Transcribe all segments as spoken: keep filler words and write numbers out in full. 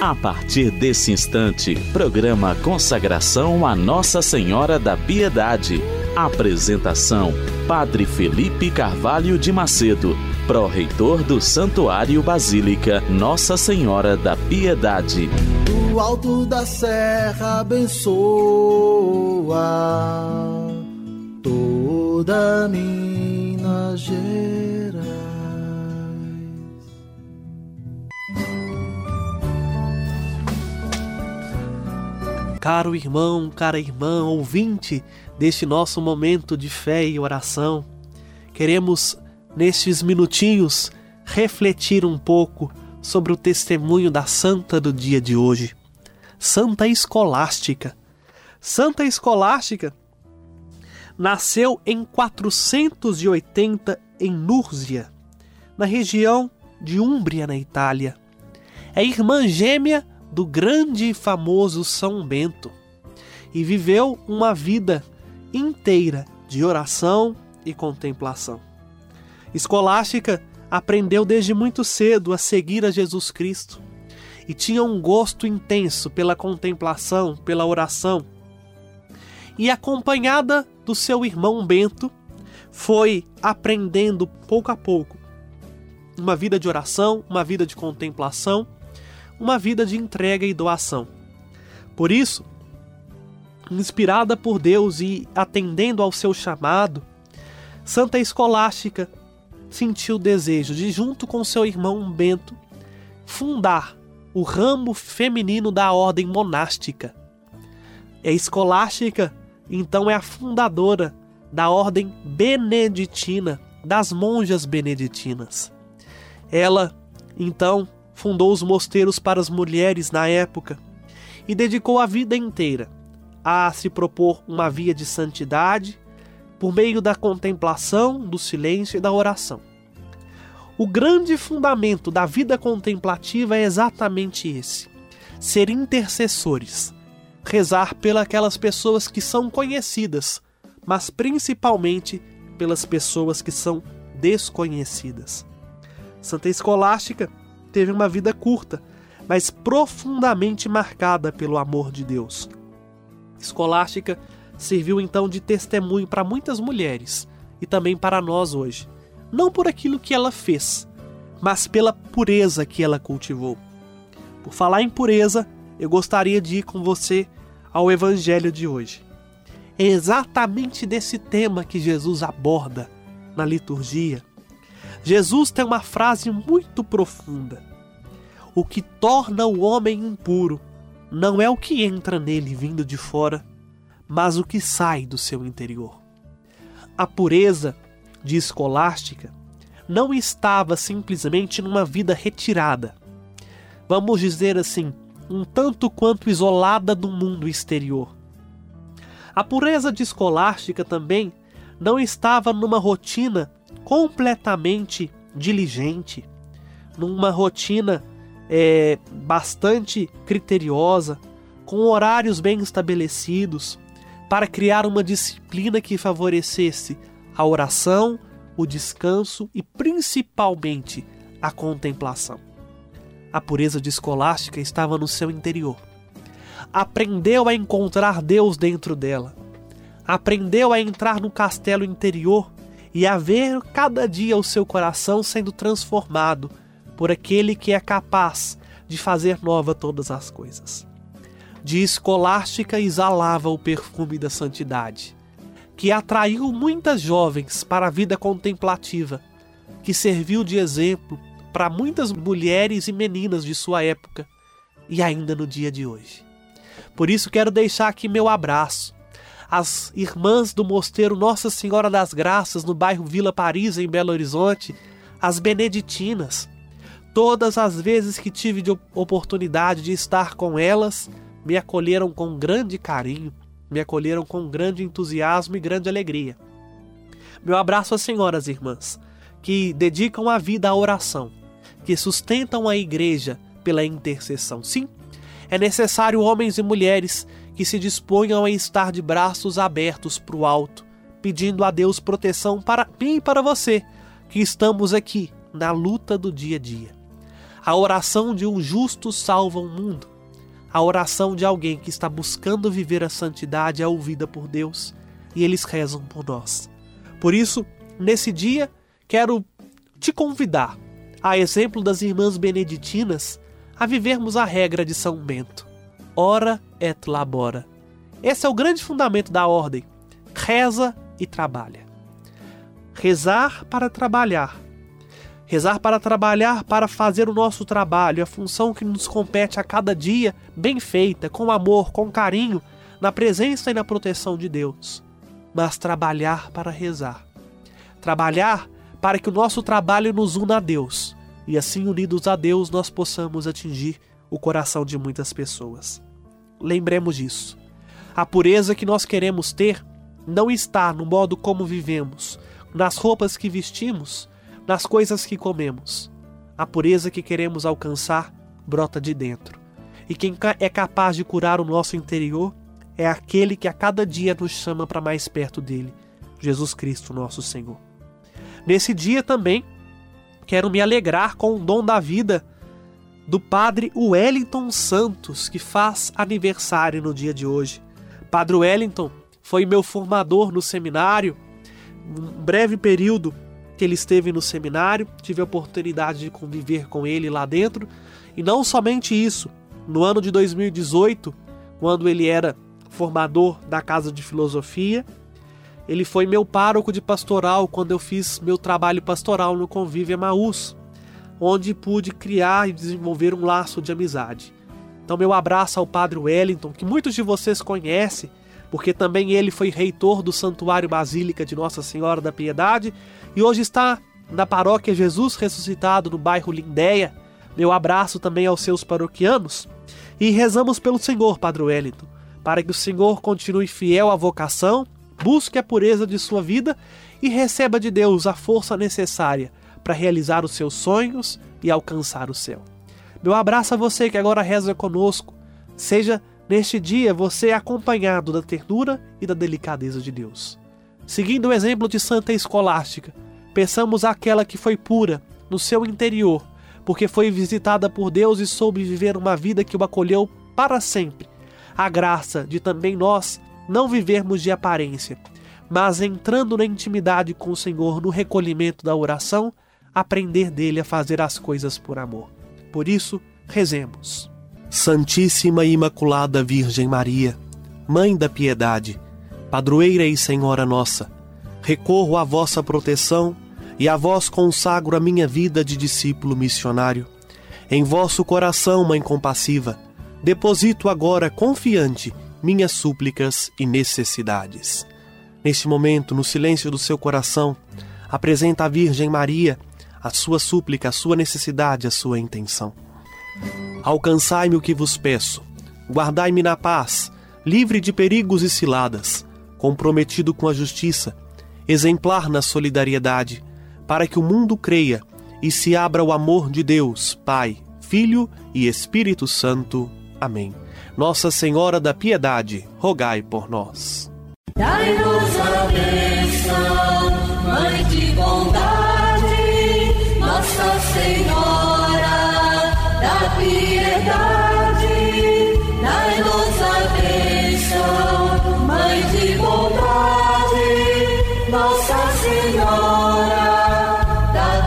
A partir desse instante, programa Consagração a Nossa Senhora da Piedade. Apresentação: Padre Felipe Carvalho de Macedo, pró-reitor do Santuário Basílica Nossa Senhora da Piedade. Do alto da serra abençoa toda Minas Gerais. Caro irmão, cara irmã, ouvinte deste nosso momento de fé e oração, queremos, nestes minutinhos, refletir um pouco sobre o testemunho da santa do dia de hoje, Santa Escolástica. Santa Escolástica nasceu em quatrocentos e oitenta em Núrsia, na região de Úmbria, na Itália. É irmã gêmea do grande e famoso São Bento e viveu uma vida inteira de oração e contemplação. Escolástica aprendeu desde muito cedo a seguir a Jesus Cristo e tinha um gosto intenso pela contemplação, pela oração. E acompanhada do seu irmão Bento, foi aprendendo pouco a pouco uma vida de oração, uma vida de contemplação, uma vida de entrega e doação. Por isso, inspirada por Deus e atendendo ao seu chamado, Santa Escolástica sentiu o desejo de, junto com seu irmão Bento, fundar o ramo feminino da ordem monástica. A Escolástica, então, é a fundadora da ordem beneditina, das monjas beneditinas. Ela, então, fundou os mosteiros para as mulheres na época e dedicou a vida inteira a se propor uma via de santidade por meio da contemplação, do silêncio e da oração. O grande fundamento da vida contemplativa é exatamente esse: ser intercessores, rezar pelas pessoas que são conhecidas, mas principalmente pelas pessoas que são desconhecidas. Santa Escolástica teve uma vida curta, mas profundamente marcada pelo amor de Deus. Escolástica serviu então de testemunho para muitas mulheres e também para nós hoje, não por aquilo que ela fez, mas pela pureza que ela cultivou. Por falar em pureza, eu gostaria de ir com você ao Evangelho de hoje. É exatamente desse tema que Jesus aborda na liturgia. Jesus tem uma frase muito profunda: o que torna o homem impuro não é o que entra nele vindo de fora, mas o que sai do seu interior. A pureza de Escolástica não estava simplesmente numa vida retirada, vamos dizer assim, um tanto quanto isolada do mundo exterior. A pureza de Escolástica também não estava numa rotina completamente diligente, numa rotina é, bastante criteriosa, com horários bem estabelecidos, para criar uma disciplina que favorecesse a oração, o descanso e principalmente a contemplação. A pureza de Escolástica estava no seu interior. Aprendeu a encontrar Deus dentro dela. Aprendeu a entrar no castelo interior e a ver cada dia o seu coração sendo transformado por aquele que é capaz de fazer nova todas as coisas. De Escolástica exalava o perfume da santidade, que atraiu muitas jovens para a vida contemplativa, que serviu de exemplo para muitas mulheres e meninas de sua época e ainda no dia de hoje. Por isso quero deixar aqui meu abraço às irmãs do Mosteiro Nossa Senhora das Graças, no bairro Vila Paris, em Belo Horizonte, as beneditinas. Todas as vezes que tive de oportunidade de estar com elas, me acolheram com grande carinho, me acolheram com grande entusiasmo e grande alegria. Meu abraço às senhoras irmãs, que dedicam a vida à oração, que sustentam a igreja pela intercessão. Sim, é necessário homens e mulheres que se disponham a estar de braços abertos para o alto, pedindo a Deus proteção para mim e para você, que estamos aqui na luta do dia a dia. A oração de um justo salva o mundo. A oração de alguém que está buscando viver a santidade é ouvida por Deus e eles rezam por nós. Por isso, nesse dia, quero te convidar, a exemplo das irmãs beneditinas, a vivermos a regra de São Bento. Ora et labora. Esse é o grande fundamento da ordem. Reza e trabalha. Rezar para trabalhar. Rezar para trabalhar, para fazer o nosso trabalho, a função que nos compete a cada dia, bem feita, com amor, com carinho, na presença e na proteção de Deus. Mas trabalhar para rezar. Trabalhar para que o nosso trabalho nos una a Deus, e assim unidos a Deus nós possamos atingir o coração de muitas pessoas. Lembremos disso. A pureza que nós queremos ter não está no modo como vivemos, nas roupas que vestimos, nas coisas que comemos. A pureza que queremos alcançar brota de dentro. E quem é capaz de curar o nosso interior é aquele que a cada dia nos chama para mais perto dele, Jesus Cristo, nosso Senhor. Nesse dia também, quero me alegrar com o dom da vida do Padre Wellington Santos, que faz aniversário no dia de hoje. Padre Wellington foi meu formador no seminário, um breve período que ele esteve no seminário, tive a oportunidade de conviver com ele lá dentro, e não somente isso, no ano de dois mil e dezoito, quando ele era formador da Casa de Filosofia, ele foi meu pároco de pastoral quando eu fiz meu trabalho pastoral no Convívio Emaús, onde pude criar e desenvolver um laço de amizade. Então meu abraço ao Padre Wellington, que muitos de vocês conhecem, porque também ele foi reitor do Santuário Basílica de Nossa Senhora da Piedade e hoje está na paróquia Jesus Ressuscitado, no bairro Lindéia. Meu abraço também aos seus paroquianos. E rezamos pelo Senhor, Padre Wellington, para que o Senhor continue fiel à vocação, busque a pureza de sua vida e receba de Deus a força necessária para realizar os seus sonhos e alcançar o céu. Meu abraço a você que agora reza conosco. Seja neste dia você acompanhado da ternura e da delicadeza de Deus. Seguindo o exemplo de Santa Escolástica, peçamos àquela que foi pura no seu interior, porque foi visitada por Deus e soube viver uma vida que o acolheu para sempre, a graça de também nós não vivermos de aparência, mas entrando na intimidade com o Senhor, no recolhimento da oração, aprender dele a fazer as coisas por amor. Por isso, rezemos. Santíssima e Imaculada Virgem Maria, Mãe da Piedade, Padroeira e Senhora nossa, recorro à vossa proteção e a vós consagro a minha vida de discípulo missionário. Em vosso coração, Mãe compassiva, deposito agora confiante minhas súplicas e necessidades. Neste momento, no silêncio do seu coração, apresenta à Virgem Maria a sua súplica, a sua necessidade, a sua intenção. Alcançai-me o que vos peço, guardai-me na paz, livre de perigos e ciladas, comprometido com a justiça, exemplar na solidariedade, para que o mundo creia e se abra o amor de Deus, Pai, Filho e Espírito Santo. Amém. Nossa Senhora da Piedade, rogai por nós. Dai-nos a bênção, Mãe de bondade, Nossa Senhora da Piedade. Dai-nos a bênção, Mãe de bondade, Nossa Senhora da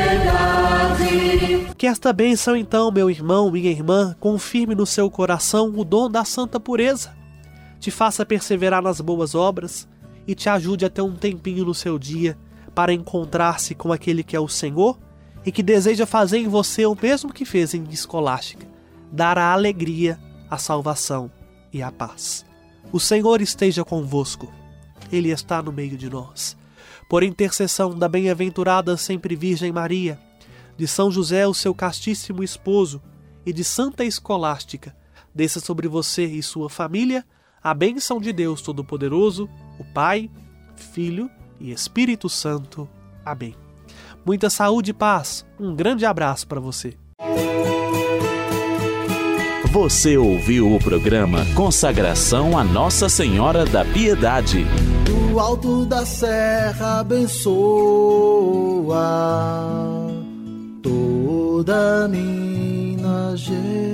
Piedade. Que esta bênção então, meu irmão, minha irmã, confirme no seu coração o dom da santa pureza, te faça perseverar nas boas obras e te ajude a ter um tempinho no seu dia para encontrar-se com aquele que é o Senhor e que deseja fazer em você o mesmo que fez em Escolástica, dar a alegria, a salvação e a paz. O Senhor esteja convosco, Ele está no meio de nós. Por intercessão da bem-aventurada sempre Virgem Maria, de São José, o seu castíssimo esposo, e de Santa Escolástica, desça sobre você e sua família a bênção de Deus Todo-Poderoso, o Pai, Filho e Espírito Santo. Amém. Muita saúde e paz. Um grande abraço para você. Você ouviu o programa Consagração a Nossa Senhora da Piedade. Do alto da serra abençoa toda toda Minas Gerais.